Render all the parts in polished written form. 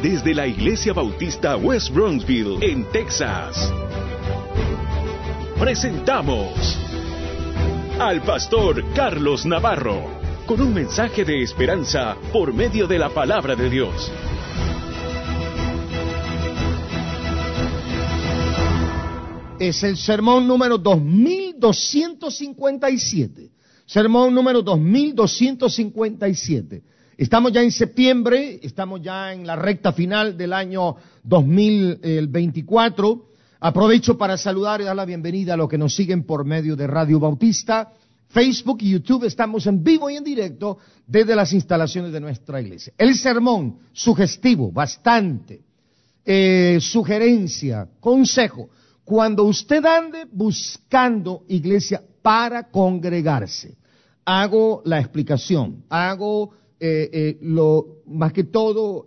desde la Iglesia Bautista West Bronxville, en Texas. Presentamos al pastor Carlos Navarro, con un mensaje de esperanza por medio de la palabra de Dios. Es el sermón número 2257. Sermón número 2257. Estamos ya en septiembre, estamos ya en la recta final del año 2024. Aprovecho para saludar y dar la bienvenida a los que nos siguen por medio de Radio Bautista, Facebook y YouTube. Estamos en vivo y en directo desde las instalaciones de nuestra iglesia. El sermón sugestivo, bastante, sugerencia, consejo. Cuando usted ande buscando iglesia para congregarse, hago la explicación, hago más que todo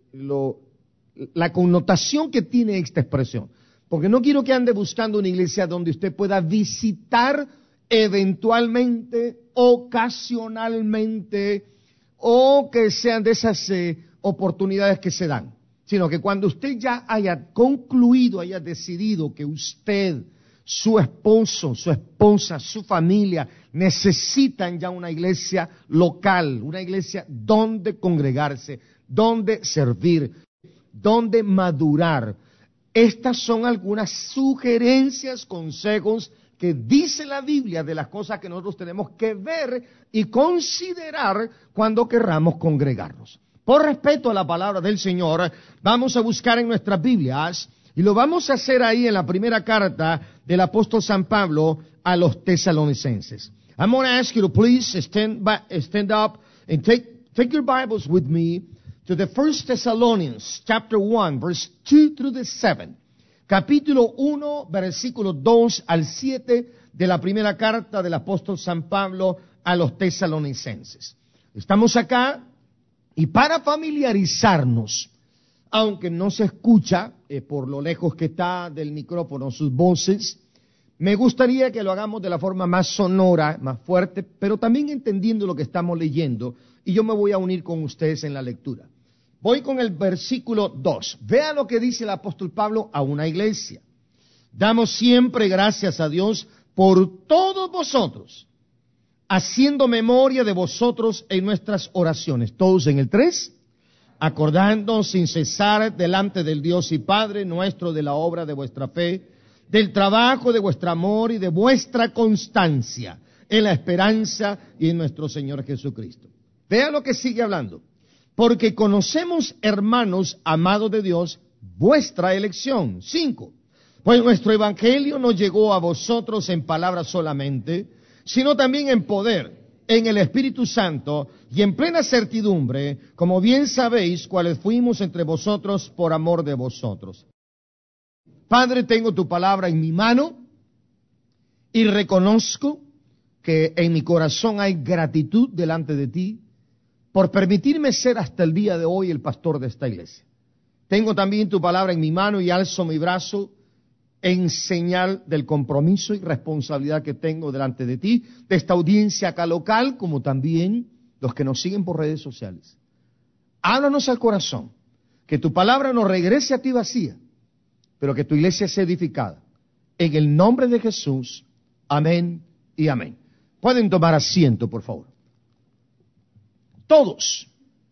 la connotación que tiene esta expresión. Porque no quiero que ande buscando una iglesia donde usted pueda visitar eventualmente, ocasionalmente, o que sean de esas oportunidades que se dan. Sino que cuando usted ya haya concluido, haya decidido que usted, su esposo, su esposa, su familia necesitan ya una iglesia local, una iglesia donde congregarse, donde servir, donde madurar. Estas son algunas sugerencias, consejos que dice la Biblia de las cosas que nosotros tenemos que ver y considerar cuando querramos congregarnos. Por respeto a la palabra del Señor, vamos a buscar en nuestras Biblias, y lo vamos a hacer ahí en la primera carta del apóstol San Pablo a los tesalonicenses. I'm going to ask you to please stand up and take your Bibles with me to the First Thessalonians, chapter 1, verse 2 through the 7. Capítulo 1, versículo 2 al 7 de la primera carta del apóstol San Pablo a los tesalonicenses. Estamos acá. Y para familiarizarnos, aunque no se escucha por lo lejos que está del micrófono sus voces, me gustaría que lo hagamos de la forma más sonora, más fuerte, pero también entendiendo lo que estamos leyendo, y yo me voy a unir con ustedes en la lectura. Voy con el versículo 2. Vea lo que dice el apóstol Pablo a una iglesia. Damos siempre gracias a Dios por todos vosotros, haciendo memoria de vosotros en nuestras oraciones. Todos en el 3. Acordándonos sin cesar delante del Dios y Padre nuestro de la obra de vuestra fe, del trabajo de vuestro amor y de vuestra constancia en la esperanza y en nuestro Señor Jesucristo. Vea lo que sigue hablando. Porque conocemos, hermanos amados de Dios, vuestra elección. 5. Pues nuestro evangelio no llegó a vosotros en palabras solamente, sino también en poder, en el Espíritu Santo y en plena certidumbre, como bien sabéis cuáles fuimos entre vosotros por amor de vosotros. Padre, tengo tu palabra en mi mano y reconozco que en mi corazón hay gratitud delante de ti por permitirme ser hasta el día de hoy el pastor de esta iglesia. Tengo también tu palabra en mi mano y alzo mi brazo en señal del compromiso y responsabilidad que tengo delante de ti, de esta audiencia acá local, como también los que nos siguen por redes sociales. Háblanos al corazón, que tu palabra no regrese a ti vacía, pero que tu iglesia sea edificada. En el nombre de Jesús, amén y amén. Pueden tomar asiento, por favor. Todos,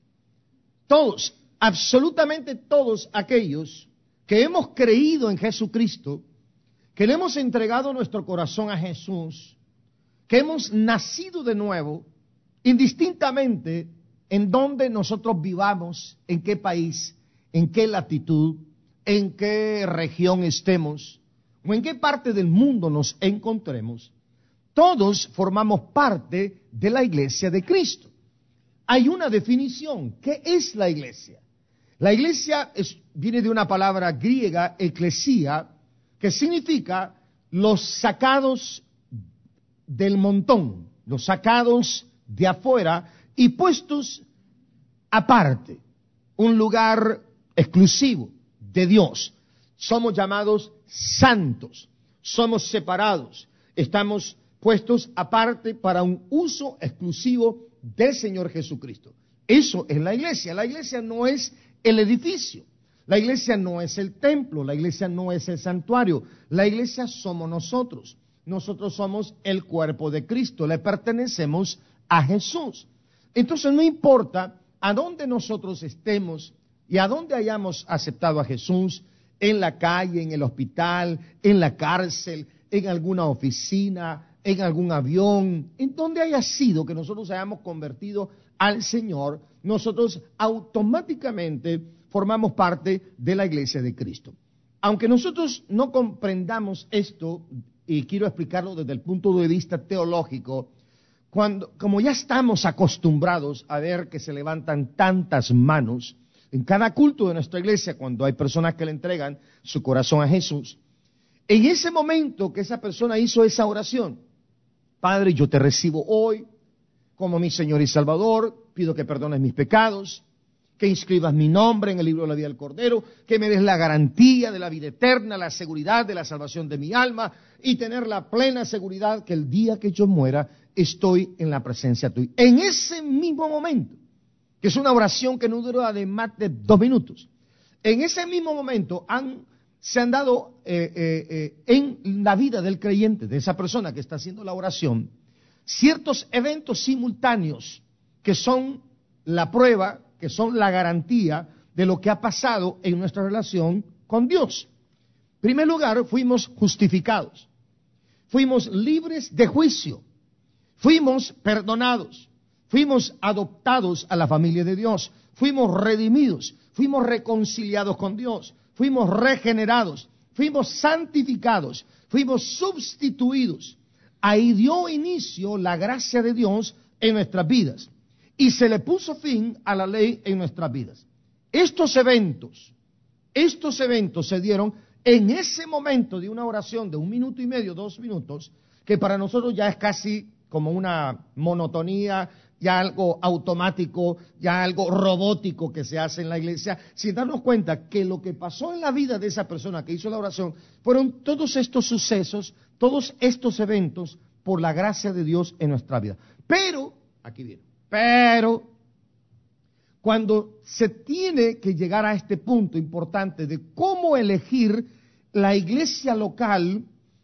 absolutamente todos aquellos que hemos creído en Jesucristo, que le hemos entregado nuestro corazón a Jesús, que hemos nacido de nuevo, indistintamente en donde nosotros vivamos, en qué país, en qué latitud, en qué región estemos, o en qué parte del mundo nos encontremos, todos formamos parte de la iglesia de Cristo. Hay una definición. ¿Qué es la iglesia? La iglesia viene de una palabra griega, eclesia, que significa los sacados del montón, los sacados de afuera y puestos aparte, un lugar exclusivo de Dios. Somos llamados santos, somos separados, estamos puestos aparte para un uso exclusivo del Señor Jesucristo. Eso es la iglesia. La iglesia no es el edificio. La iglesia no es el templo, la iglesia no es el santuario, la iglesia somos nosotros. Nosotros somos el cuerpo de Cristo, le pertenecemos a Jesús. Entonces no importa a dónde nosotros estemos y a dónde hayamos aceptado a Jesús, en la calle, en el hospital, en la cárcel, en alguna oficina, en algún avión, en donde haya sido que nosotros hayamos convertido al Señor, nosotros automáticamente formamos parte de la iglesia de Cristo. Aunque nosotros no comprendamos esto, y quiero explicarlo desde el punto de vista teológico, como ya estamos acostumbrados a ver que se levantan tantas manos en cada culto de nuestra iglesia, cuando hay personas que le entregan su corazón a Jesús, en ese momento que esa persona hizo esa oración, Padre, yo te recibo hoy como mi Señor y Salvador, pido que perdones mis pecados, que inscribas mi nombre en el libro de la vida del Cordero, que me des la garantía de la vida eterna, la seguridad de la salvación de mi alma y tener la plena seguridad que el día que yo muera estoy en la presencia tuya. En ese mismo momento, que es una oración que no dura de más de 2 minutos, en ese mismo momento se han dado en la vida del creyente, de esa persona que está haciendo la oración, ciertos eventos simultáneos que son la prueba, que son la garantía de lo que ha pasado en nuestra relación con Dios. En primer lugar, fuimos justificados, fuimos libres de juicio, fuimos perdonados, fuimos adoptados a la familia de Dios, fuimos redimidos, fuimos reconciliados con Dios, fuimos regenerados, fuimos santificados, fuimos sustituidos. Ahí dio inicio la gracia de Dios en nuestras vidas y se le puso fin a la ley en nuestras vidas. Estos eventos se dieron en ese momento de una oración de 1 minuto y medio, 2 minutos, que para nosotros ya es casi como una monotonía, ya algo automático, ya algo robótico que se hace en la iglesia, sin darnos cuenta que lo que pasó en la vida de esa persona que hizo la oración fueron todos estos sucesos, todos estos eventos por la gracia de Dios en nuestra vida. Pero, aquí viene, cuando se tiene que llegar a este punto importante de cómo elegir la iglesia local,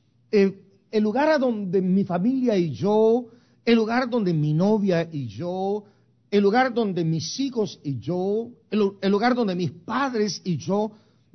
el lugar a donde mi familia y yo, el lugar donde mi novia y yo, el lugar donde mis hijos y yo, el lugar donde mis padres y yo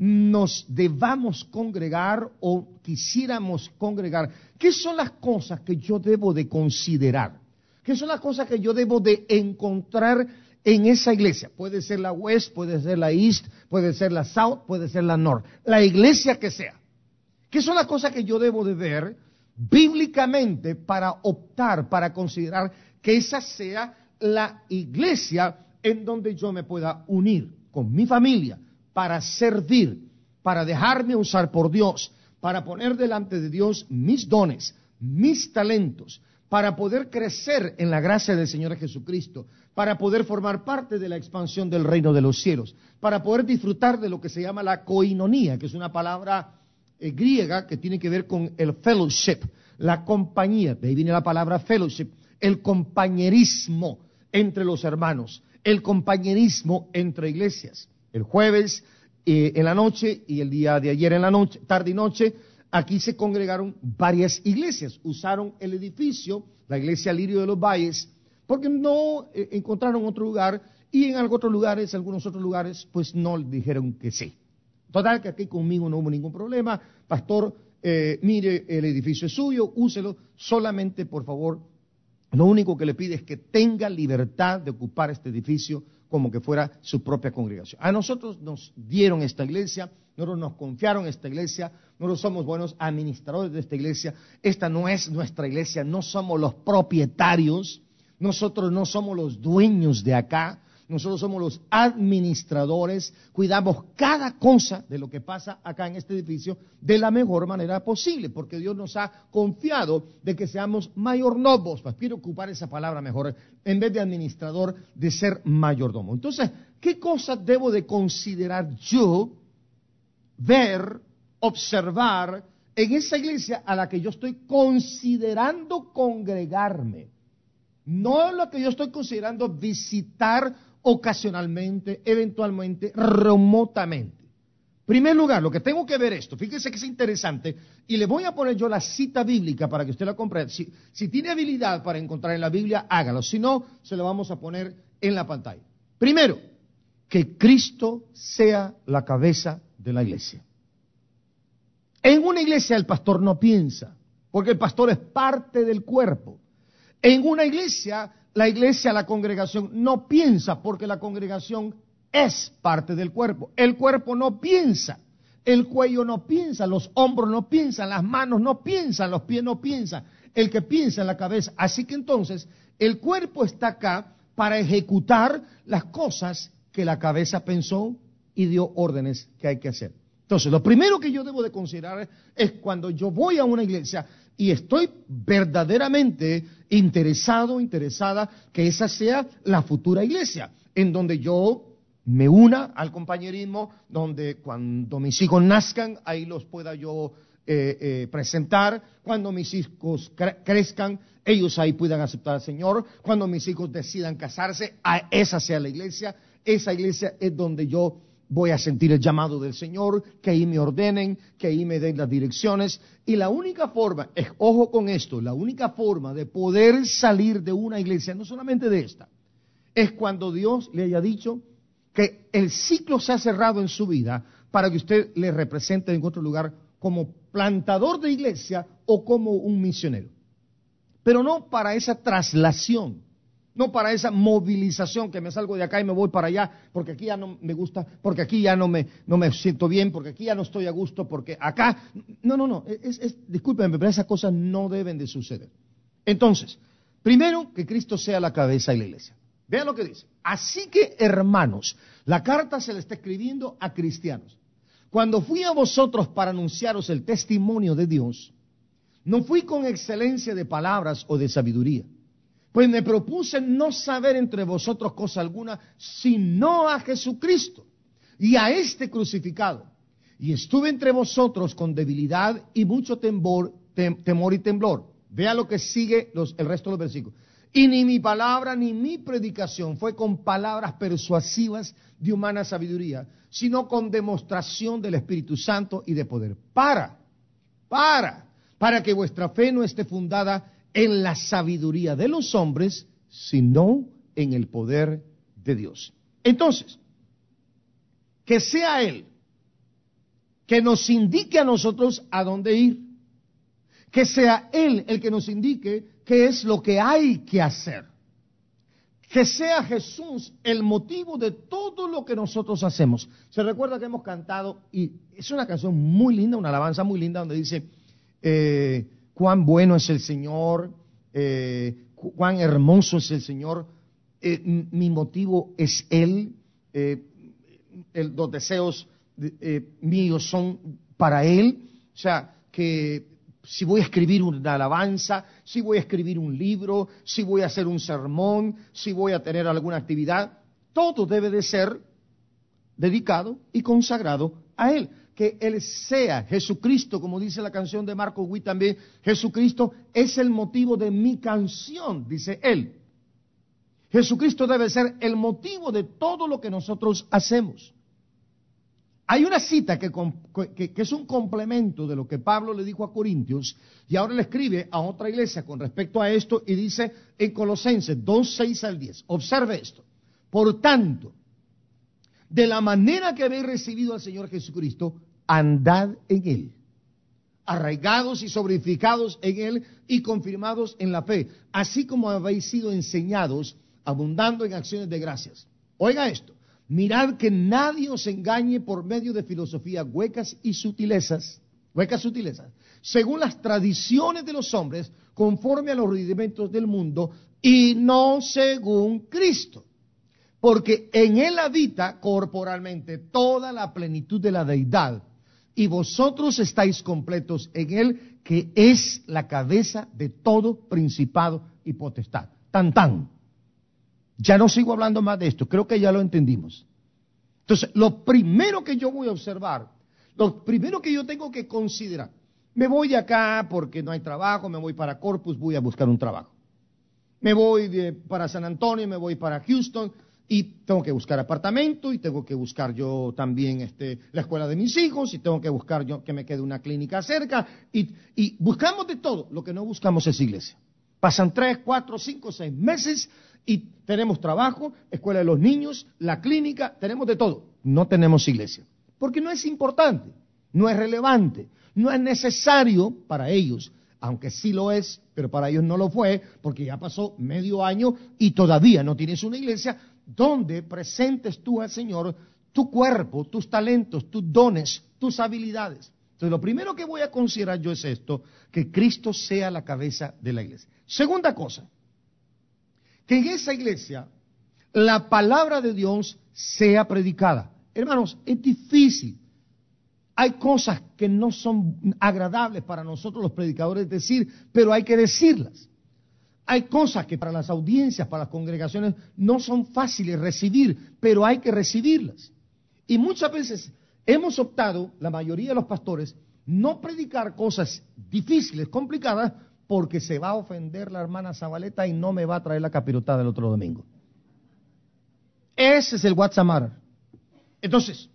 nos debamos congregar o quisiéramos congregar. ¿Qué son las cosas que yo debo de considerar? ¿Qué son las cosas que yo debo de encontrar en esa iglesia? Puede ser la West, puede ser la East, puede ser la South, puede ser la North, la iglesia que sea. ¿Qué son las cosas que yo debo de ver bíblicamente para optar, para considerar que esa sea la iglesia en donde yo me pueda unir con mi familia para servir, para dejarme usar por Dios, para poner delante de Dios mis dones, mis talentos, para poder crecer en la gracia del Señor Jesucristo, para poder formar parte de la expansión del reino de los cielos, para poder disfrutar de lo que se llama la koinonía, que es una palabra griega que tiene que ver con el fellowship, la compañía, de ahí viene la palabra fellowship, el compañerismo entre los hermanos, el compañerismo entre iglesias. El jueves en la noche y el día de ayer en la noche, tarde y noche, aquí se congregaron varias iglesias, usaron el edificio, la iglesia Lirio de los Valles, porque no encontraron otro lugar y en algunos otros lugares, pues no dijeron que sí. Total, que aquí conmigo no hubo ningún problema. Pastor, mire, el edificio es suyo, úselo. Solamente, por favor, lo único que le pide es que tenga libertad de ocupar este edificio como que fuera su propia congregación. A nosotros nos dieron esta iglesia, nosotros nos confiaron esta iglesia, nosotros somos buenos administradores de esta iglesia. Esta no es nuestra iglesia, no somos los propietarios, nosotros no somos los dueños de acá. Nosotros somos los administradores, cuidamos cada cosa de lo que pasa acá en este edificio de la mejor manera posible, porque Dios nos ha confiado de que seamos mayordomos. Pues quiero ocupar esa palabra mejor, en vez de administrador, de ser mayordomo. Entonces, ¿qué cosas debo de considerar yo, ver, observar en esa iglesia a la que yo estoy considerando congregarme? No lo que yo estoy considerando visitar ocasionalmente, eventualmente, remotamente. Primer lugar, lo que tengo que ver esto, fíjese que es interesante, y le voy a poner yo la cita bíblica para que usted la comprenda. Si tiene habilidad para encontrar en la Biblia, hágalo. Si no, se lo vamos a poner en la pantalla. Primero, que Cristo sea la cabeza de la iglesia. En una iglesia el pastor no piensa, porque el pastor es parte del cuerpo. En una iglesia, la congregación no piensa, porque la congregación es parte del cuerpo. El cuerpo no piensa, el cuello no piensa, los hombros no piensan, las manos no piensan, los pies no piensan. El que piensa es la cabeza. Así que entonces, el cuerpo está acá para ejecutar las cosas que la cabeza pensó y dio órdenes que hay que hacer. Entonces, lo primero que yo debo de considerar es cuando yo voy a una iglesia y estoy verdaderamente interesada que esa sea la futura iglesia, en donde yo me una al compañerismo, donde cuando mis hijos nazcan, ahí los pueda yo presentar, cuando mis hijos crezcan, ellos ahí puedan aceptar al Señor, cuando mis hijos decidan casarse, esa sea la iglesia, esa iglesia es donde yo voy a sentir el llamado del Señor, que ahí me ordenen, que ahí me den las direcciones. Y la única forma, ojo con esto, la única forma de poder salir de una iglesia, no solamente de esta, es cuando Dios le haya dicho que el ciclo se ha cerrado en su vida para que usted le represente en otro lugar como plantador de iglesia o como un misionero. Pero no para esa traslación, no para esa movilización que me salgo de acá y me voy para allá, porque aquí ya no me gusta, porque aquí ya no me siento bien, porque aquí ya no estoy a gusto, porque acá... No, discúlpenme, pero esas cosas no deben de suceder. Entonces, primero, que Cristo sea la cabeza de la iglesia. Vean lo que dice. Así que, hermanos, la carta se le está escribiendo a cristianos. Cuando fui a vosotros para anunciaros el testimonio de Dios, no fui con excelencia de palabras o de sabiduría, pues me propuse no saber entre vosotros cosa alguna, sino a Jesucristo y a este crucificado. Y estuve entre vosotros con debilidad y mucho temor y temblor. Vea lo que sigue el resto de los versículos. Y ni mi palabra ni mi predicación fue con palabras persuasivas de humana sabiduría, sino con demostración del Espíritu Santo y de poder. Para que vuestra fe no esté fundada en la sabiduría de los hombres, sino en el poder de Dios. Entonces, que sea Él que nos indique a nosotros a dónde ir, que sea Él el que nos indique qué es lo que hay que hacer, que sea Jesús el motivo de todo lo que nosotros hacemos. Se recuerda que hemos cantado, y es una canción muy linda, una alabanza muy linda, donde dice, cuán bueno es el Señor, cuán hermoso es el Señor, mi motivo es Él, los deseos míos son para Él. O sea, que si voy a escribir una alabanza, si voy a escribir un libro, si voy a hacer un sermón, si voy a tener alguna actividad, todo debe de ser dedicado y consagrado a Él. Que Él sea Jesucristo, como dice la canción de Marco Witt también, Jesucristo es el motivo de mi canción, dice él. Jesucristo debe ser el motivo de todo lo que nosotros hacemos. Hay una cita que es un complemento de lo que Pablo le dijo a Corintios, y ahora le escribe a otra iglesia con respecto a esto, y dice en Colosenses 2:6-10, observe esto. Por tanto, de la manera que habéis recibido al Señor Jesucristo, andad en Él, arraigados y sobreedificados en Él y confirmados en la fe, así como habéis sido enseñados, abundando en acciones de gracias. Oiga esto, mirad que nadie os engañe por medio de filosofías huecas y sutilezas, según las tradiciones de los hombres, conforme a los rudimentos del mundo, y no según Cristo. Porque en Él habita corporalmente toda la plenitud de la deidad, y vosotros estáis completos en Él, que es la cabeza de todo principado y potestad. Tan tan. Ya no sigo hablando más de esto, creo que ya lo entendimos. Entonces, lo primero que yo voy a observar, lo primero que yo tengo que considerar, me voy de acá porque no hay trabajo, me voy para Corpus, voy a buscar un trabajo. Me voy para San Antonio, me voy para Houston, y tengo que buscar apartamento, y tengo que buscar yo también la escuela de mis hijos, y tengo que buscar yo que me quede una clínica cerca, y buscamos de todo. Lo que no buscamos es iglesia. Pasan 3, 4, 5, 6 meses y tenemos trabajo, escuela de los niños, la clínica, tenemos de todo. No tenemos iglesia, porque no es importante, no es relevante, no es necesario para ellos, aunque sí lo es, pero para ellos no lo fue, porque ya pasó medio año y todavía no tienes una iglesia donde presentes tú al Señor tu cuerpo, tus talentos, tus dones, tus habilidades. Entonces, lo primero que voy a considerar yo es esto, que Cristo sea la cabeza de la iglesia. Segunda cosa, que en esa iglesia la palabra de Dios sea predicada. Hermanos, es difícil. Hay cosas que no son agradables para nosotros los predicadores decir, pero hay que decirlas. Hay cosas que para las audiencias, para las congregaciones, no son fáciles recibir, pero hay que recibirlas. Y muchas veces hemos optado, la mayoría de los pastores, no predicar cosas difíciles, complicadas, porque se va a ofender la hermana Zabaleta y no me va a traer la capirotada el otro domingo. Ese es el WhatsApp. Entonces,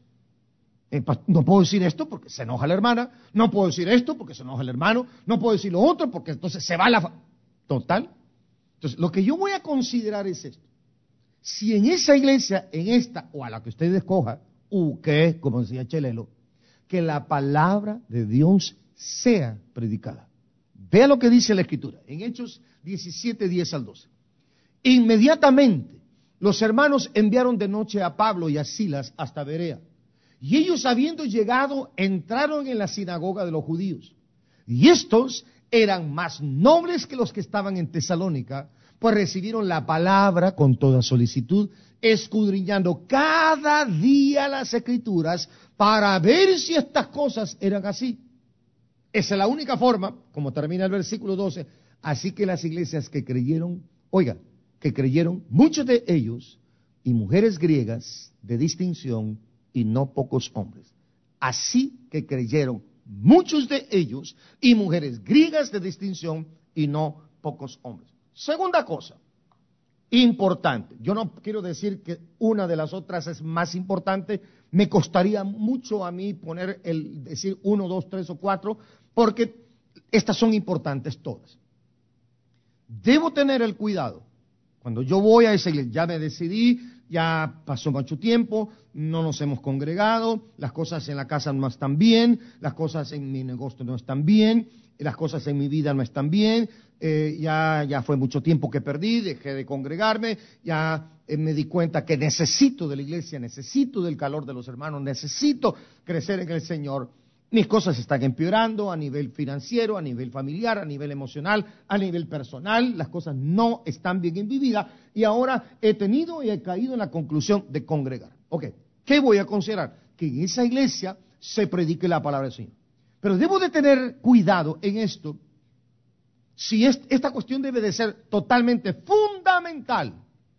no puedo decir esto porque se enoja la hermana, no puedo decir esto porque se enoja el hermano, no puedo decir lo otro porque entonces se va Total. Entonces, lo que yo voy a considerar es esto. Si en esa iglesia, en esta o a la que usted escoja, que, como decía Chelelo, que la palabra de Dios sea predicada. Vea lo que dice la Escritura, en Hechos 17, 10 al 12. Inmediatamente los hermanos enviaron de noche a Pablo y a Silas hasta Berea. Y ellos, habiendo llegado, entraron en la sinagoga de los judíos. Y estos eran más nobles que los que estaban en Tesalónica, pues recibieron la palabra con toda solicitud, escudriñando cada día las Escrituras para ver si estas cosas eran así. Esa es la única forma, como termina el versículo 12, así que las iglesias que creyeron, que creyeron muchos de ellos y mujeres griegas de distinción y no pocos hombres. Así que creyeron muchos de ellos y mujeres griegas de distinción y no pocos hombres. Segunda cosa, importante. Yo no quiero decir que una de las otras es más importante. Me costaría mucho a mí decir 1, 2, 3 o 4, porque estas son importantes todas. Debo tener el cuidado. Cuando yo voy a esa iglesia, ya me decidí, ya pasó mucho tiempo, no nos hemos congregado, las cosas en la casa no están bien, las cosas en mi negocio no están bien, las cosas en mi vida no están bien, ya fue mucho tiempo que perdí, dejé de congregarme, ya me di cuenta que necesito de la iglesia, necesito del calor de los hermanos, necesito crecer en el Señor. Mis cosas están empeorando a nivel financiero, a nivel familiar, a nivel emocional, a nivel personal. Las cosas no están bien en mi vida y ahora he caído en la conclusión de congregar. Ok, ¿qué voy a considerar? Que en esa iglesia se predique la palabra del Señor. Pero debo de tener cuidado en esto, si esta cuestión debe de ser totalmente fundamental.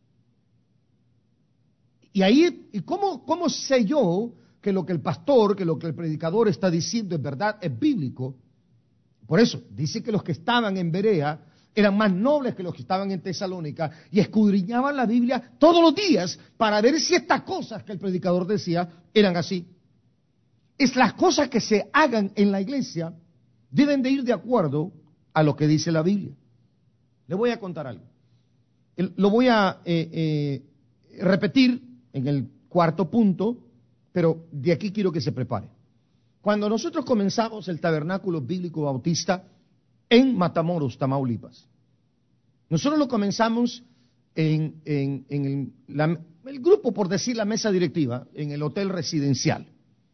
¿Y cómo sé yo que lo que el pastor, que lo que el predicador está diciendo es verdad, es bíblico? Por eso, dice que los que estaban en Berea eran más nobles que los que estaban en Tesalónica y escudriñaban la Biblia todos los días para ver si estas cosas que el predicador decía eran así. Es las cosas que se hagan en la iglesia deben de ir de acuerdo a lo que dice la Biblia. Le voy a contar algo. Lo voy a repetir en el cuarto punto, pero de aquí quiero que se prepare. Cuando nosotros comenzamos el Tabernáculo Bíblico Bautista en Matamoros, Tamaulipas, nosotros lo comenzamos en el grupo, por decir la mesa directiva, en el hotel residencial.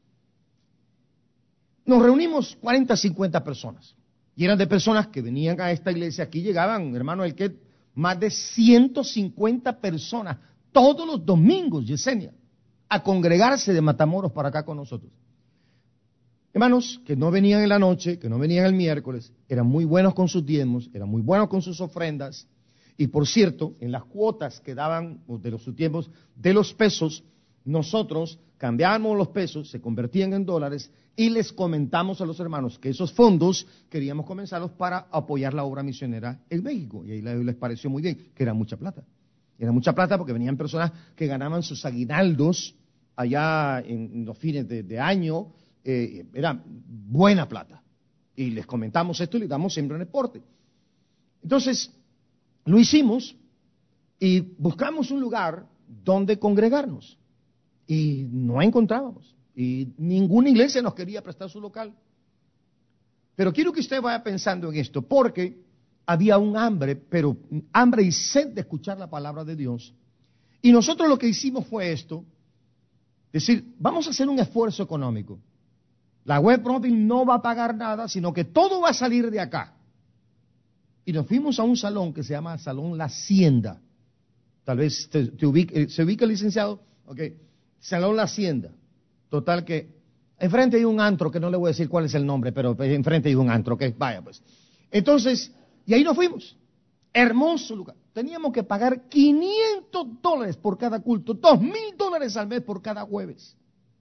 Nos reunimos 40, 50 personas. Y eran de personas que venían a esta iglesia. Aquí llegaban, hermano Elquet, más de 150 personas todos los domingos, Yesenia, a congregarse de Matamoros para acá con nosotros. Hermanos que no venían en la noche, que no venían el miércoles, eran muy buenos con sus diezmos, eran muy buenos con sus ofrendas. Y por cierto, en las cuotas que daban de sus tiempos, de los pesos, nosotros cambiábamos los pesos, se convertían en dólares y les comentamos a los hermanos que esos fondos queríamos comenzarlos para apoyar la obra misionera en México. Y ahí les pareció muy bien, que era mucha plata. Era mucha plata porque venían personas que ganaban sus aguinaldos allá en los fines de año. Era buena plata. Y les comentamos esto y les damos siempre un reporte. Entonces, lo hicimos y buscamos un lugar donde congregarnos. Y no encontrábamos. Y ninguna iglesia nos quería prestar su local. Pero quiero que usted vaya pensando en esto, porque había un hambre, pero hambre y sed de escuchar la palabra de Dios. Y nosotros lo que hicimos fue esto, decir, vamos a hacer un esfuerzo económico. La web profil no va a pagar nada, sino que todo va a salir de acá. Y nos fuimos a un salón que se llama Salón La Hacienda. Tal vez se ubica el licenciado. Ok, Salón La Hacienda. Total que enfrente hay un antro, que no le voy a decir cuál es el nombre, pero enfrente hay un antro, ok, vaya pues. Entonces, y ahí nos fuimos. Hermoso lugar. Teníamos que pagar $500 por cada culto, $2,000 al mes por cada jueves.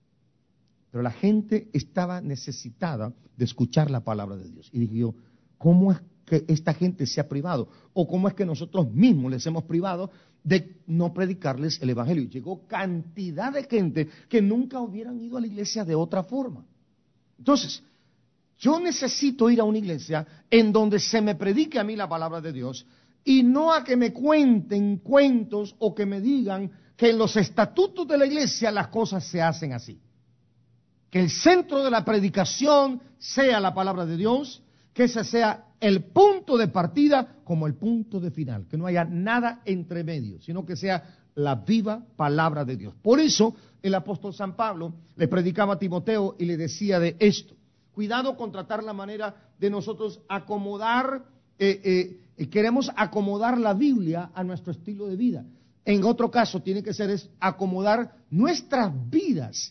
Pero la gente estaba necesitada de escuchar la palabra de Dios. Y dije yo, ¿cómo es que esta gente se ha privado? ¿O cómo es que nosotros mismos les hemos privado de no predicarles el evangelio? Y llegó cantidad de gente que nunca hubieran ido a la iglesia de otra forma. Entonces, yo necesito ir a una iglesia en donde se me predique a mí la palabra de Dios y no a que me cuenten cuentos o que me digan que en los estatutos de la iglesia las cosas se hacen así. Que el centro de la predicación sea la palabra de Dios, que ese sea el punto de partida como el punto de final, que no haya nada entre medio, sino que sea la viva palabra de Dios. Por eso el apóstol San Pablo le predicaba a Timoteo y le decía de esto: cuidado con tratar la manera de nosotros acomodar, queremos acomodar la Biblia a nuestro estilo de vida. En otro caso tiene que ser acomodar nuestras vidas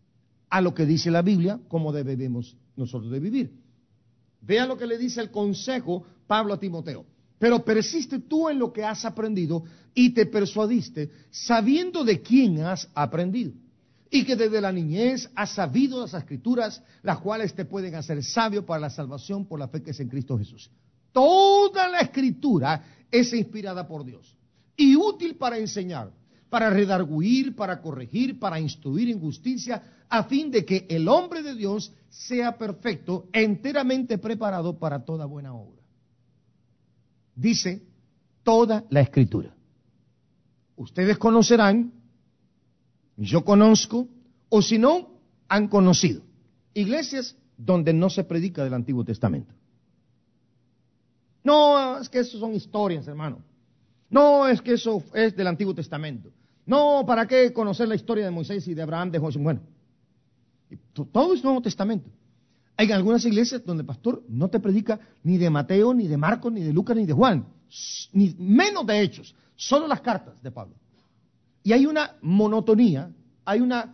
a lo que dice la Biblia, como debemos nosotros de vivir. Vea lo que le dice el consejo Pablo a Timoteo. Pero persiste tú en lo que has aprendido y te persuadiste, sabiendo de quién has aprendido. Y que desde la niñez has sabido las Escrituras, las cuales te pueden hacer sabio para la salvación por la fe que es en Cristo Jesús. Toda la Escritura es inspirada por Dios y útil para enseñar, para redarguir, para corregir, para instruir en justicia, a fin de que el hombre de Dios sea perfecto, enteramente preparado para toda buena obra. Dice toda la Escritura. Ustedes conocerán, yo conozco, o si no, han conocido iglesias donde no se predica del Antiguo Testamento. No, es que eso son historias, hermano. No, es que eso es del Antiguo Testamento. No, ¿para qué conocer la historia de Moisés y de Abraham, de José? Bueno, todo es Nuevo Testamento. Hay algunas iglesias donde el pastor no te predica ni de Mateo, ni de Marcos, ni de Lucas, ni de Juan, ni menos de Hechos, solo las cartas de Pablo. Y hay una monotonía, hay una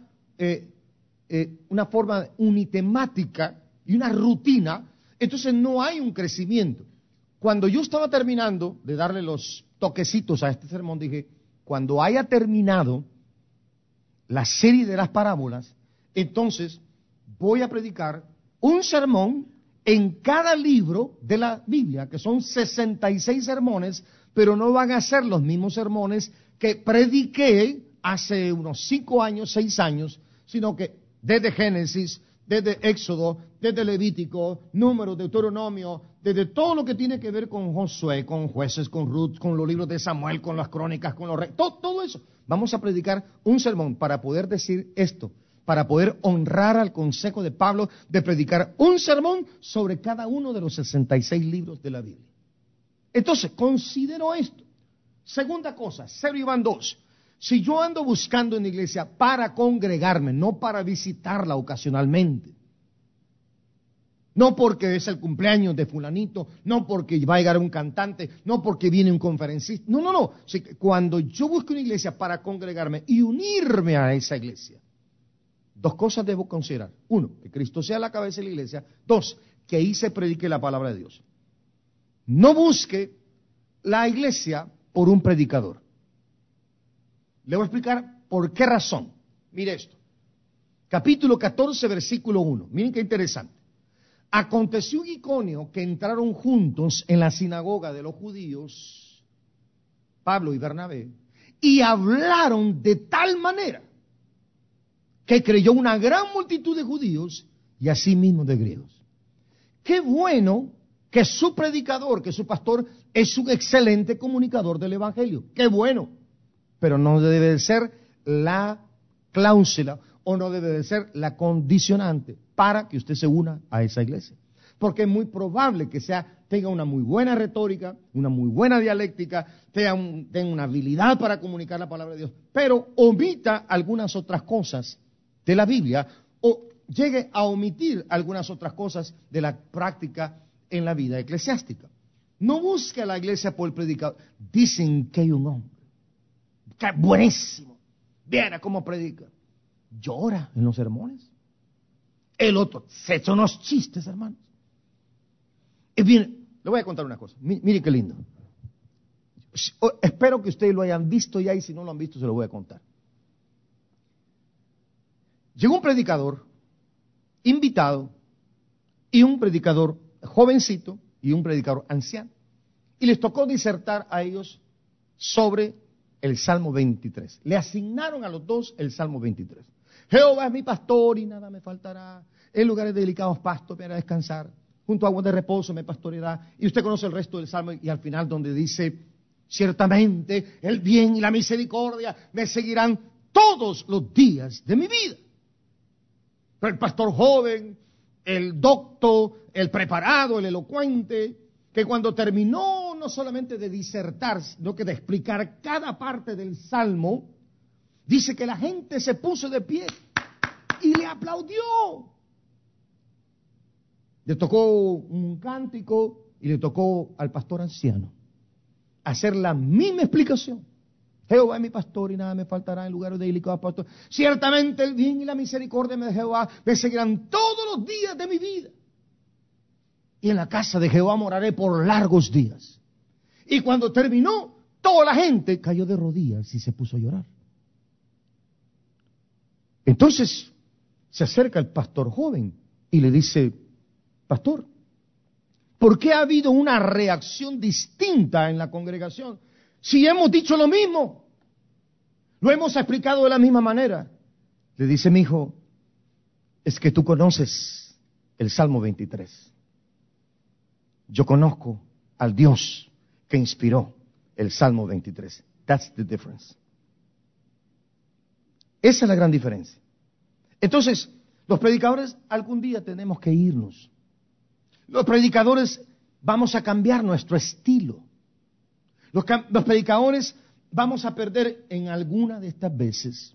forma unitemática y una rutina, entonces no hay un crecimiento. Cuando yo estaba terminando de darle los toquecitos a este sermón, dije, cuando haya terminado la serie de las parábolas, entonces voy a predicar un sermón en cada libro de la Biblia, que son 66 sermones, pero no van a ser los mismos sermones que prediqué hace unos 5 años, 6 años, sino que desde Génesis, desde Éxodo, desde Levítico, Números, Deuteronomio, desde todo lo que tiene que ver con Josué, con Jueces, con Ruth, con los libros de Samuel, con las crónicas, con los reyes, todo eso. Vamos a predicar un sermón para poder decir esto, para poder honrar al consejo de Pablo de predicar un sermón sobre cada uno de los 66 libros de la Biblia. Entonces, considero esto. Segunda cosa, 0 y van 2. Si yo ando buscando en la iglesia para congregarme, no para visitarla ocasionalmente, no porque es el cumpleaños de fulanito, no porque va a llegar un cantante, no porque viene un conferencista, no. Cuando yo busco una iglesia para congregarme y unirme a esa iglesia, 2 cosas debo considerar. 1, que Cristo sea la cabeza de la iglesia. 2, que ahí se predique la palabra de Dios. No busque la iglesia por un predicador. Le voy a explicar por qué razón. Mire esto. Capítulo 14, versículo 1. Miren qué interesante. Aconteció en Iconio que entraron juntos en la sinagoga de los judíos, Pablo y Bernabé, y hablaron de tal manera que creyó una gran multitud de judíos y asimismo de griegos. Qué bueno que su predicador, que su pastor, es un excelente comunicador del Evangelio. Qué bueno. Pero no debe de ser la cláusula o no debe de ser la condicionante para que usted se una a esa iglesia. Porque es muy probable que tenga una muy buena retórica, una muy buena dialéctica, tenga una habilidad para comunicar la palabra de Dios, pero omita algunas otras cosas de la Biblia o llegue a omitir algunas otras cosas de la práctica en la vida eclesiástica. No busque a la iglesia por el predicador. Dicen que hay un hombre que es buenísimo, viene cómo predica, llora en los sermones. El otro se echa unos chistes, hermanos. Y bien, le voy a contar una cosa. Mire qué lindo. Espero que ustedes lo hayan visto ya y si no lo han visto se lo voy a contar. Llegó un predicador invitado y un predicador jovencito y un predicador anciano. Y les tocó disertar a ellos sobre el Salmo 23. Le asignaron a los dos el Salmo 23. Jehová es mi pastor y nada me faltará. En lugares delicados pastos me hará descansar. Junto a aguas de reposo me pastoreará. Y usted conoce el resto del Salmo y al final donde dice, ciertamente el bien y la misericordia me seguirán todos los días de mi vida. Pero el pastor joven, el docto, el preparado, el elocuente, que cuando terminó no solamente de disertar, sino que de explicar cada parte del Salmo, dice que la gente se puso de pie y le aplaudió. Le tocó un cántico y le tocó al pastor anciano hacer la misma explicación. Jehová es mi pastor y nada me faltará en lugares delicados pastos. Ciertamente el bien y la misericordia de Jehová me seguirán todos los días de mi vida. Y en la casa de Jehová moraré por largos días. Y cuando terminó, toda la gente cayó de rodillas y se puso a llorar. Entonces se acerca el pastor joven y le dice, pastor, ¿por qué ha habido una reacción distinta en la congregación? Si hemos dicho lo mismo, lo hemos explicado de la misma manera. Le dice, mi hijo, es que tú conoces el Salmo 23. Yo conozco al Dios que inspiró el Salmo 23. That's the difference. Esa es la gran diferencia. Entonces, los predicadores algún día tenemos que irnos. Los predicadores vamos a cambiar nuestro estilo. Los predicadores vamos a perder en alguna de estas veces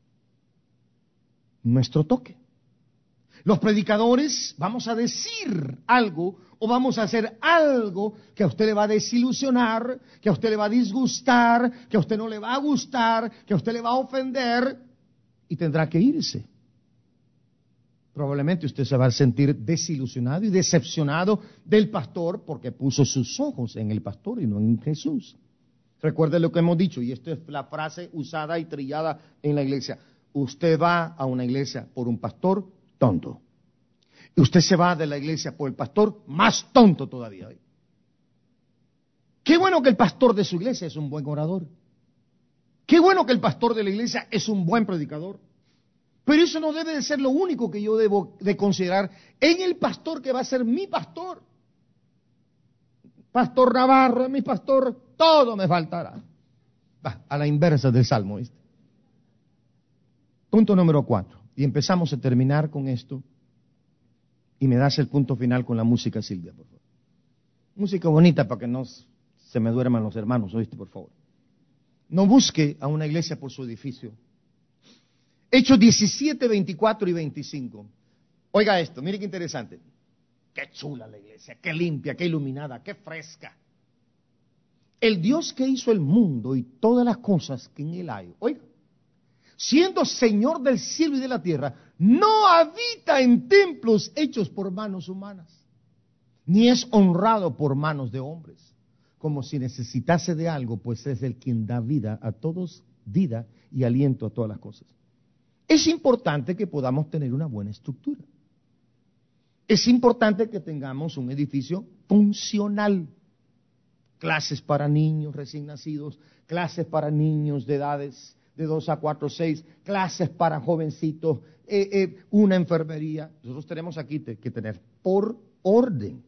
nuestro toque. Los predicadores vamos a decir algo o vamos a hacer algo que a usted le va a desilusionar, que a usted le va a disgustar, que a usted no le va a gustar, que a usted le va a ofender y tendrá que irse. Probablemente usted se va a sentir desilusionado y decepcionado del pastor porque puso sus ojos en el pastor y no en Jesús. Recuerde lo que hemos dicho, y esta es la frase usada y trillada en la iglesia. Usted va a una iglesia por un pastor tonto. Y usted se va de la iglesia por el pastor más tonto todavía. Qué bueno que el pastor de su iglesia es un buen orador. Qué bueno que el pastor de la iglesia es un buen predicador. Pero eso no debe de ser lo único que yo debo de considerar en el pastor que va a ser mi pastor. Pastor Navarro es mi pastor, todo me faltará. A la inversa del Salmo, ¿viste? Punto número 4. Y empezamos a terminar con esto. Y me das el punto final con la música, Silvia, por favor. Música bonita para que no se me duerman los hermanos, ¿oíste, por favor? No busque a una iglesia por su edificio. Hechos 17, 24 y 25. Oiga esto, mire qué interesante. Qué chula la iglesia, qué limpia, qué iluminada, qué fresca. El Dios que hizo el mundo y todas las cosas que en él hay, oiga, siendo Señor del cielo y de la tierra, no habita en templos hechos por manos humanas, ni es honrado por manos de hombres, como si necesitase de algo, pues es el quien da vida a todos, vida y aliento a todas las cosas. Es importante que podamos tener una buena estructura. Es importante que tengamos un edificio funcional. Clases para niños recién nacidos, clases para niños de edades de 2 a 4, 6, clases para jovencitos, una enfermería. Nosotros tenemos aquí que tener por orden,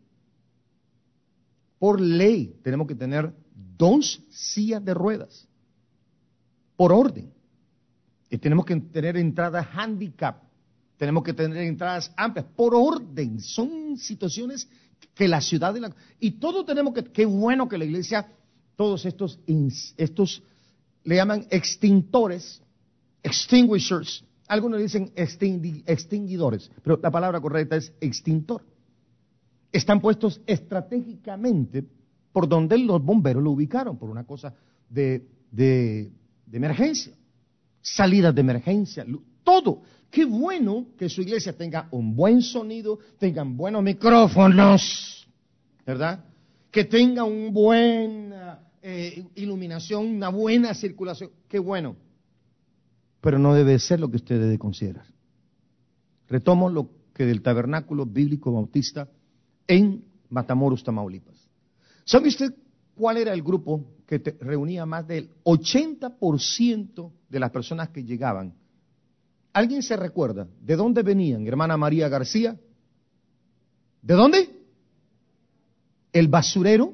por ley, tenemos que tener 2 sillas de ruedas, por orden. Y tenemos que tener entradas handicap, tenemos que tener entradas amplias, por orden. Son situaciones que la ciudad y todo tenemos que, qué bueno que la iglesia, todos estos le llaman extintores, extinguishers, algunos dicen extinguidores, pero la palabra correcta es extintor. Están puestos estratégicamente por donde los bomberos lo ubicaron, por una cosa de emergencia, salidas de emergencia, todo. Qué bueno que su iglesia tenga un buen sonido, tengan buenos micrófonos, ¿verdad? Que tenga una buena iluminación, una buena circulación. Qué bueno. Pero no debe ser lo que usted debe considerar. Retomo lo que del Tabernáculo Bíblico Bautista en Matamoros, Tamaulipas. ¿Sabe usted cuál era el grupo que reunía más del 80% de las personas que llegaban? ¿Alguien se recuerda de dónde venían, hermana María García? ¿De dónde? El basurero.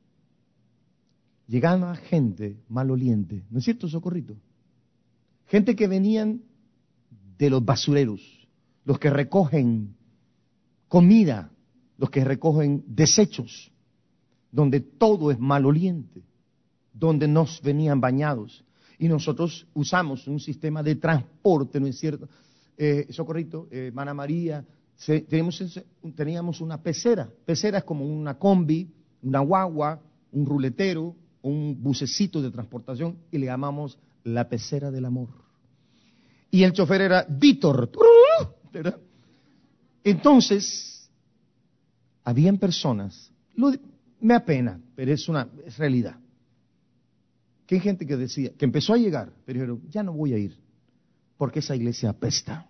Llegaba gente maloliente, ¿no es cierto, Socorrito? Gente que venían de los basureros, los que recogen comida, los que recogen desechos, donde todo es maloliente, donde nos venían bañados. Y nosotros usamos un sistema de transporte, ¿no es cierto? Socorrito, hermana María, teníamos una pecera. Pecera es como una combi, una guagua, un ruletero, un bucecito de transportación, y le llamamos la pecera del amor. Y el chofer era Víctor, ¿verdad? Entonces, habían personas, me apena, pero es realidad, que hay gente que decía, que empezó a llegar, pero dijeron, ya no voy a ir, porque esa iglesia apesta.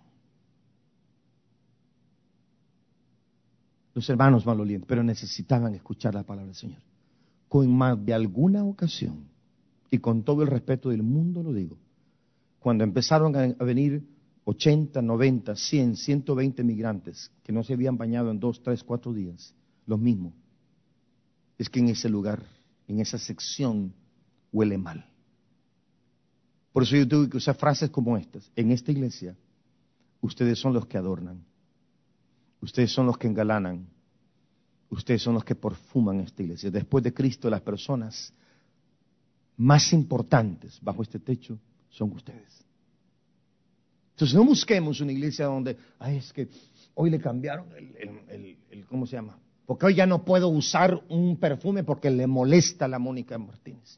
Los hermanos malolientes, pero necesitaban escuchar la palabra del Señor. Con más de alguna ocasión, y con todo el respeto del mundo lo digo, cuando empezaron a venir 80, 90, 100, 120 migrantes que no se habían bañado en 2, 3, 4 días, los mismos, es que en ese lugar, en esa sección, huele mal. Por eso yo tuve que usar frases como estas. En esta iglesia, ustedes son los que adornan, ustedes son los que engalanan, ustedes son los que perfuman esta iglesia. Después de Cristo, las personas más importantes bajo este techo son ustedes. Entonces no busquemos una iglesia donde, es que hoy le cambiaron el ¿cómo se llama? Porque hoy ya no puedo usar un perfume porque le molesta a la Mónica Martínez.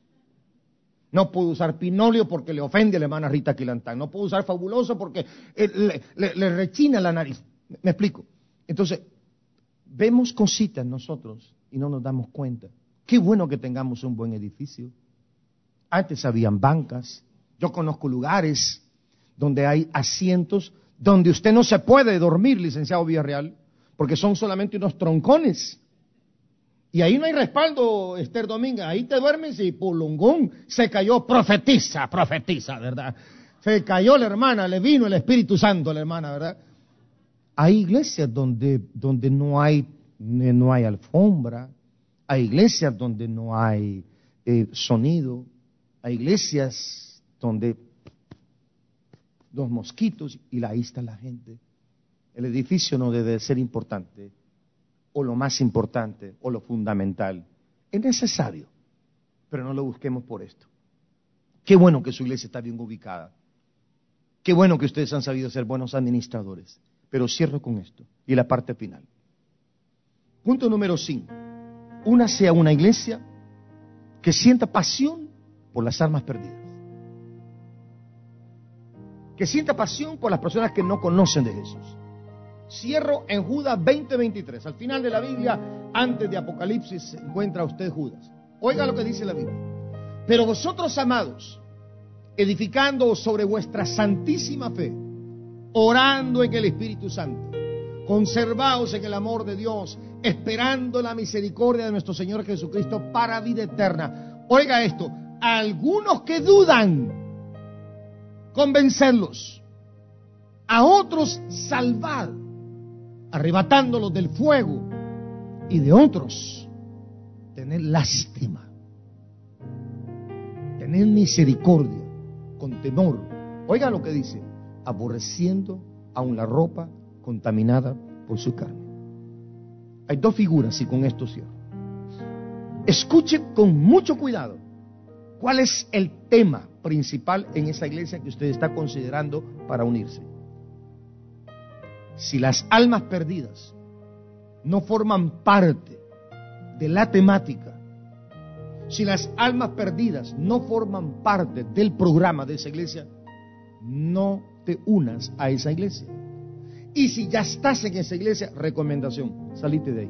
No puedo usar Pinolio porque le ofende a la hermana Rita Quilantán. No puedo usar Fabuloso porque le rechina la nariz. ¿Me explico? Entonces, vemos cositas nosotros y no nos damos cuenta. Qué bueno que tengamos un buen edificio. Antes habían bancas. Yo conozco lugares donde hay asientos donde usted no se puede dormir, licenciado Villarreal, porque son solamente unos troncones. Y ahí no hay respaldo, Esther Dominga. Ahí te duermes y pulungún se cayó, profetiza, ¿verdad? Se cayó la hermana, le vino el Espíritu Santo a la hermana, ¿verdad? Hay iglesias donde no hay alfombra, hay iglesias donde no hay sonido, hay iglesias donde los mosquitos y ahí está la gente. El edificio no debe ser importante, o lo más importante, o lo fundamental. Es necesario, pero no lo busquemos por esto. Qué bueno que su iglesia está bien ubicada. Qué bueno que ustedes han sabido ser buenos administradores. Pero cierro con esto, y la parte final. Punto número 5. Únase a una iglesia que sienta pasión por las almas perdidas. Que sienta pasión por las personas que no conocen de Jesús. Cierro en Judas 20:23. Al final de la Biblia, antes de Apocalipsis, se encuentra usted Judas. Oiga lo que dice la Biblia. Pero vosotros, amados, edificándoos sobre vuestra santísima fe, orando en el Espíritu Santo, conservaos en el amor de Dios, esperando la misericordia de nuestro Señor Jesucristo para vida eterna. Oiga esto, a algunos que dudan, convencerlos. A otros salvar, arrebatándolos del fuego. Y de otros tener lástima, tener misericordia, con temor. Oiga lo que dice: aborreciendo aún la ropa contaminada por su carne. Hay dos figuras y con esto cierro. Escuche con mucho cuidado cuál es el tema principal en esa iglesia que usted está considerando para unirse. Si las almas perdidas no forman parte de la temática, si las almas perdidas no forman parte del programa de esa iglesia, no te unas a esa iglesia. Y si ya estás en esa iglesia, recomendación: salite de ahí.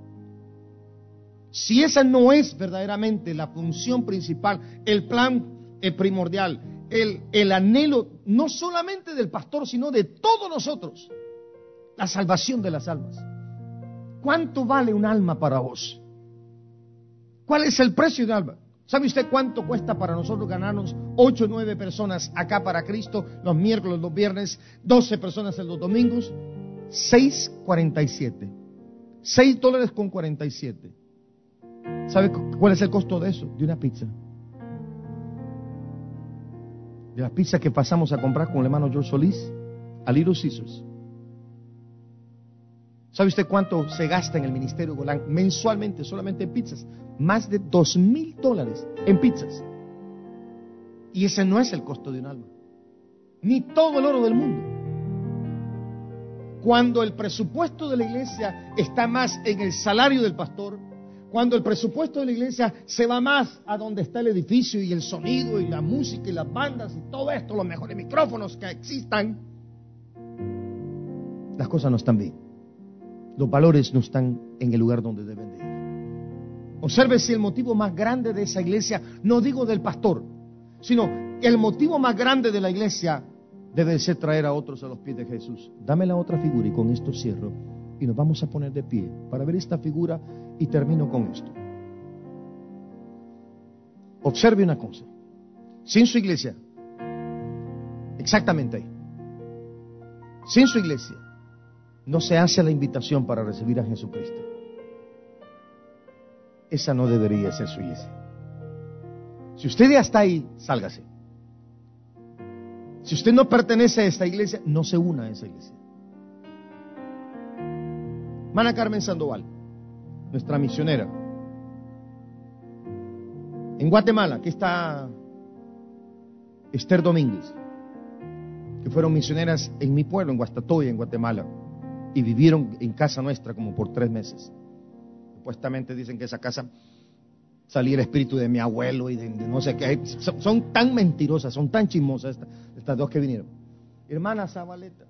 Si esa no es verdaderamente la función principal, el plan primordial, el anhelo no solamente del pastor, sino de todos nosotros, la salvación de las almas. ¿Cuánto vale un alma para vos? ¿Cuál es el precio de un alma? ¿Sabe usted cuánto cuesta para nosotros ganarnos 8 o 9 personas acá para Cristo los miércoles, los viernes, 12 personas en los domingos? $6.47. $6.47. ¿Sabe cuál es el costo de eso? De una pizza. De la pizza que pasamos a comprar con el hermano George Solís a Little Caesars. ¿Sabe usted cuánto se gasta en el Ministerio Golán mensualmente solamente en pizzas? Más de $2,000 en pizzas. Y ese no es el costo de un alma, ni todo el oro del mundo. Cuando el presupuesto de la iglesia está más en el salario del pastor, cuando el presupuesto de la iglesia se va más a donde está el edificio y el sonido y la música y las bandas y todo esto, los mejores micrófonos que existan, las cosas no están bien. Los valores no están en el lugar donde deben de ir. Observe si el motivo más grande de esa iglesia, no digo del pastor, sino el motivo más grande de la iglesia debe ser traer a otros a los pies de Jesús. Dame la otra figura y con esto cierro. Y nos vamos a poner de pie para ver esta figura y termino con esto. Observe una cosa. Sin su iglesia, exactamente ahí, sin su iglesia, no se hace la invitación para recibir a Jesucristo. Esa no debería ser su iglesia. Si usted ya está ahí, sálgase. Si usted no pertenece a esta iglesia, no se una a esa iglesia. Hermana Carmen Sandoval, nuestra misionera. En Guatemala, aquí está Esther Domínguez, que fueron misioneras en mi pueblo, en Guastatoya, en Guatemala, y vivieron en casa nuestra como por 3 meses. Supuestamente dicen que esa casa salía el espíritu de mi abuelo y de no sé qué. Son tan mentirosas, son tan chismosas estas dos que vinieron. Hermana Zabaleta,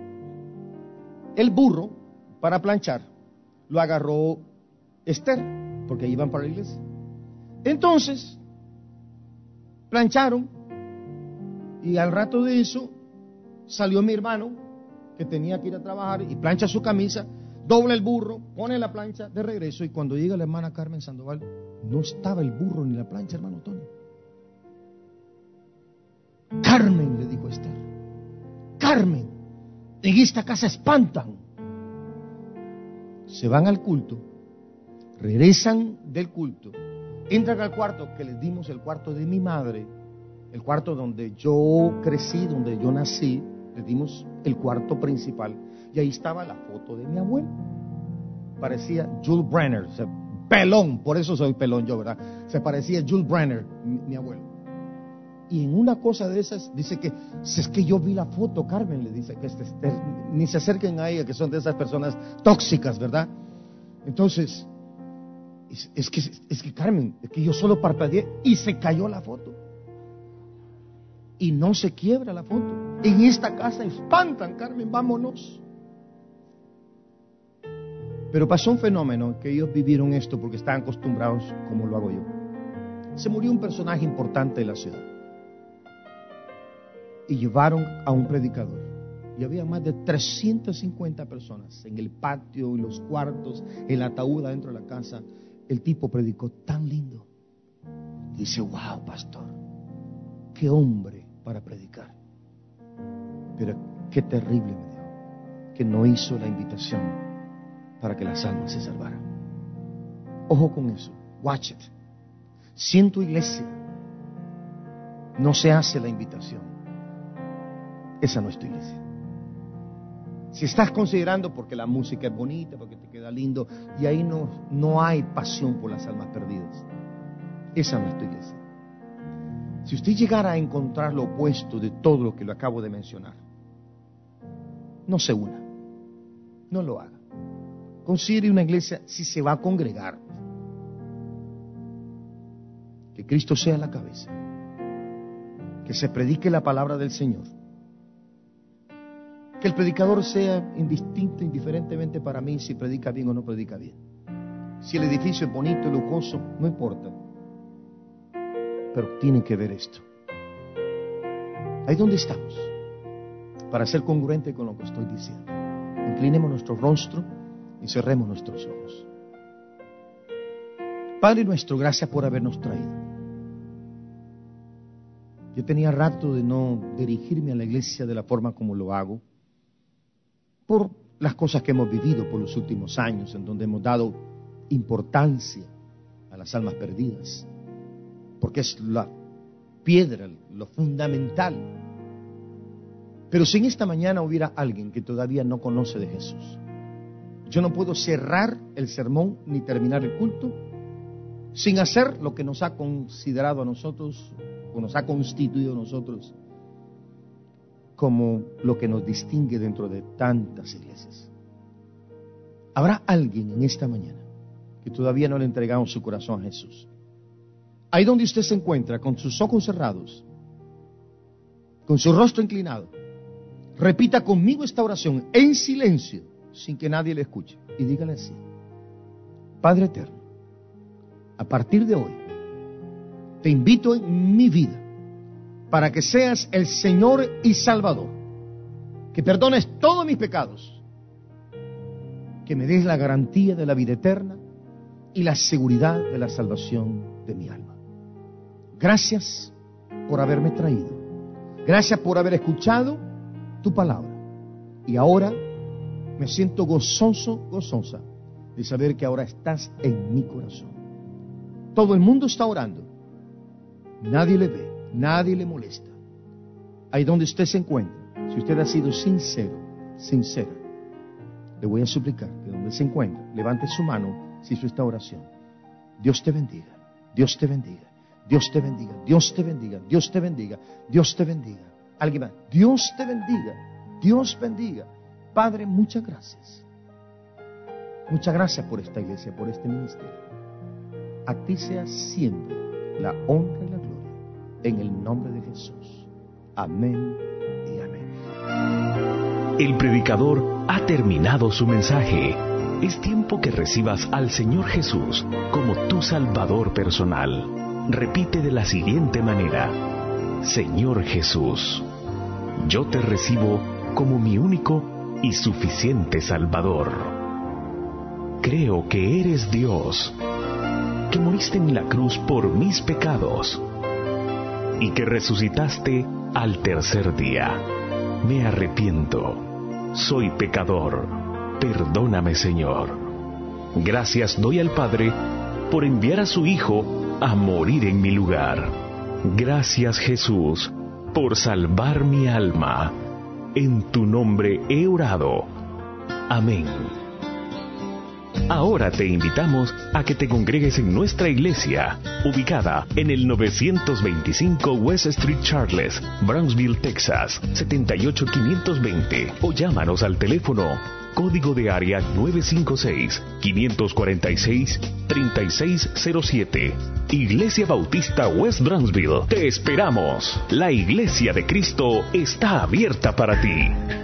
el burro para planchar lo agarró Esther, porque iban para la iglesia. Entonces plancharon y al rato de eso salió mi hermano que tenía que ir a trabajar y plancha su camisa, dobla el burro, pone la plancha de regreso, y cuando llega la hermana Carmen Sandoval, no estaba el burro ni la plancha, hermano Tony. Carmen, le dijo Esther, Carmen, en esta casa espantan. Se van al culto, regresan del culto, entran al cuarto que les dimos, el cuarto de mi madre, el cuarto donde yo crecí, donde yo nací. Les dimos el cuarto principal y ahí estaba la foto de mi abuelo. Parecía Jules Brenner, o sea, pelón, por eso soy pelón yo, ¿verdad? Se parecía Jules Brenner, mi abuelo. Y en una cosa de esas dice que, si es que yo vi la foto, Carmen, le dice que ni se acerquen a ella, que son de esas personas tóxicas, ¿verdad? Entonces, es que Carmen, es que yo solo parpadeé y se cayó la foto. Y no se quiebra la foto. En esta casa espantan, Carmen, vámonos. Pero pasó un fenómeno que ellos vivieron esto porque estaban acostumbrados como lo hago yo. Se murió un personaje importante de la ciudad y llevaron a un predicador y había más de 350 personas en el patio, en los cuartos, el ataúd adentro de la casa. El tipo predicó tan lindo, dice, wow, pastor, qué hombre para predicar. Pero qué terrible, me dijo, que no hizo la invitación para que las almas se salvaran. Ojo con eso, watch it. Si en tu iglesia no se hace la invitación, esa no es tu iglesia. Si estás considerando porque la música es bonita, porque te queda lindo, y ahí no hay pasión por las almas perdidas, esa no es tu iglesia. Si usted llegara a encontrar lo opuesto de todo lo que lo acabo de mencionar, no se una, no lo haga. Considere una iglesia si se va a congregar, que Cristo sea la cabeza, que se predique la palabra del Señor, que el predicador sea indistinto, indiferentemente para mí si predica bien o no predica bien. Si el edificio es bonito, lujoso, no importa. Pero tienen que ver esto. Ahí donde estamos, para ser congruente con lo que estoy diciendo. Inclinemos nuestro rostro y cerremos nuestros ojos. Padre nuestro, gracias por habernos traído. Yo tenía rato de no dirigirme a la iglesia de la forma como lo hago, por las cosas que hemos vivido por los últimos años, en donde hemos dado importancia a las almas perdidas, porque es la piedra, lo fundamental. Pero si en esta mañana hubiera alguien que todavía no conoce de Jesús, yo no puedo cerrar el sermón ni terminar el culto sin hacer lo que nos ha considerado a nosotros, o nos ha constituido a nosotros, como lo que nos distingue dentro de tantas iglesias. ¿Habrá alguien en esta mañana que todavía no le ha entregado su corazón a Jesús? Ahí donde usted se encuentra, con sus ojos cerrados, con su rostro inclinado, repita conmigo esta oración en silencio, sin que nadie le escuche, y dígale así: Padre eterno, a partir de hoy te invito en mi vida para que seas el Señor y Salvador, que perdones todos mis pecados, que me des la garantía de la vida eterna y la seguridad de la salvación de mi alma. Gracias por haberme traído. Gracias por haber escuchado tu palabra. Y ahora me siento gozoso, gozosa de saber que ahora estás en mi corazón. Todo el mundo está orando. Nadie le ve, nadie le molesta. Ahí donde usted se encuentra, si usted ha sido sincero, sincera, le voy a suplicar que donde se encuentra, levante su mano si hizo esta oración. Dios te bendiga, Dios te bendiga, Dios te bendiga, Dios te bendiga, Dios te bendiga, Dios te bendiga. Alguien más, Dios te bendiga, Dios bendiga. Padre, muchas gracias. Muchas gracias por esta iglesia, por este ministerio. A ti sea siempre la honra y la gloria, en el nombre de Jesús. Amén y amén. El predicador ha terminado su mensaje. Es tiempo que recibas al Señor Jesús como tu Salvador personal. Repite de la siguiente manera: Señor Jesús, yo te recibo como mi único y suficiente Salvador. Creo que eres Dios, que moriste en la cruz por mis pecados y que resucitaste al tercer día. Me arrepiento, soy pecador, perdóname, Señor. Gracias doy al Padre por enviar a su Hijo a morir en mi lugar. Gracias, Jesús, por salvar mi alma. En tu nombre he orado. Amén. Ahora te invitamos a que te congregues en nuestra iglesia, ubicada en el 925 West Street Charles, Brownsville, Texas, 78520, o llámanos al teléfono código de área 956-546-3607. Iglesia Bautista West Brownsville, te esperamos. La Iglesia de Cristo está abierta para ti.